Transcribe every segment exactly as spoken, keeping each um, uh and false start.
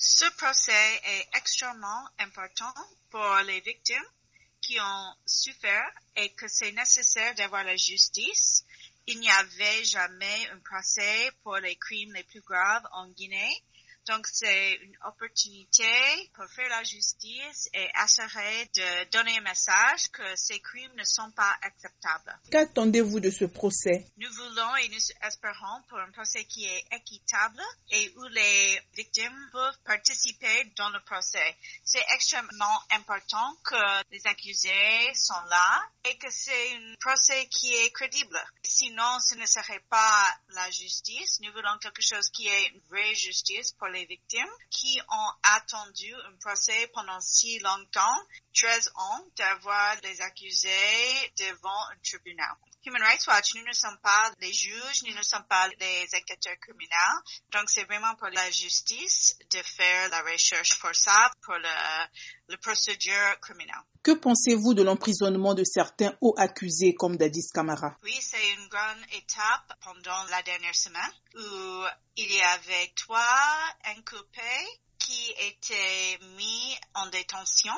Ce procès est extrêmement important pour les victimes qui ont souffert et que c'est nécessaire d'avoir la justice. Il n'y avait jamais un procès pour les crimes les plus graves en Guinée. Donc, c'est une opportunité pour faire la justice et assurer de donner un message que ces crimes ne sont pas acceptables. Qu'attendez-vous de ce procès? Nous voulons et nous espérons pour un procès qui est équitable et où les victimes peuvent participer dans le procès. C'est extrêmement important que les accusés sont là et que c'est un procès qui est crédible. Sinon, ce ne serait pas la justice. Nous voulons quelque chose qui est une vraie justice pour les victimes qui ont attendu un procès pendant si longtemps, treize ans, d'avoir les accusés devant un tribunal. Human Rights Watch, nous ne sommes pas les juges, nous ne sommes pas les enquêteurs criminels. Donc, c'est vraiment pour la justice de faire la recherche pour ça, pour le, le procédure criminelle. Que pensez-vous de l'emprisonnement de certains hauts accusés comme Dadis Camara? Oui, c'est une grande étape pendant la dernière semaine où il y avait trois inculpés qui étaient mis en détention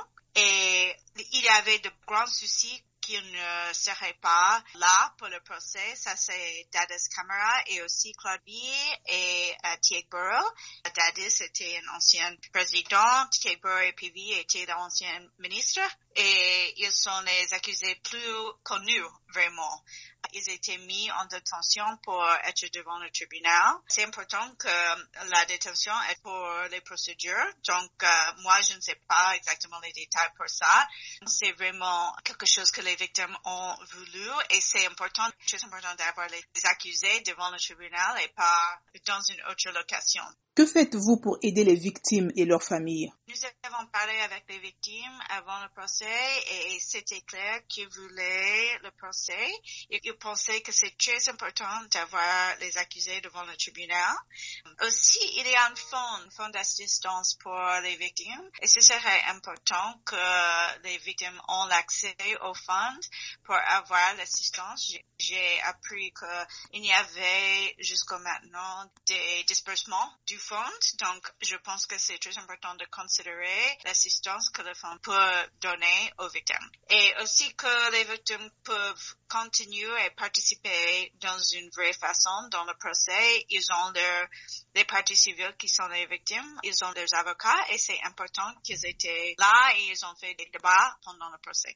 et il y avait de grands soucis qui ne seraient pas là pour le procès. Ça, c'est Dadis Camara et aussi Claude Bié et uh, Tieg Burrow. Dadis était un ancien président, Tieg Burrow et P V était l'ancien ministre et ils sont les accusés plus connus, vraiment. Ils étaient mis en détention pour être devant le tribunal. C'est important que la détention est pour les procédures. Donc, euh, moi, je ne sais pas exactement les détails pour ça. C'est vraiment quelque chose que les victimes ont voulu et c'est important, très important d'avoir les accusés devant le tribunal et pas dans une autre location. Que faites-vous pour aider les victimes et leurs familles? Nous avons parlé avec les victimes avant le procès et c'était clair qu'ils voulaient le procès et ils pensaient que c'est très important d'avoir les accusés devant le tribunal. Aussi, il y a un fonds, un fonds d'assistance pour les victimes et ce serait important que les victimes ont l'accès au fonds pour avoir l'assistance. J'ai appris qu'il y avait jusqu'à maintenant des disbursements du fonds. Donc, je pense que c'est très important de considérer l'assistance que le fonds peut donner aux victimes. Et aussi que les victimes peuvent continuer et participer dans une vraie façon dans le procès. Ils ont leur, les parties civiles qui sont les victimes. Ils ont leurs avocats et c'est important qu'ils étaient là et ils ont fait des débats pendant le procès.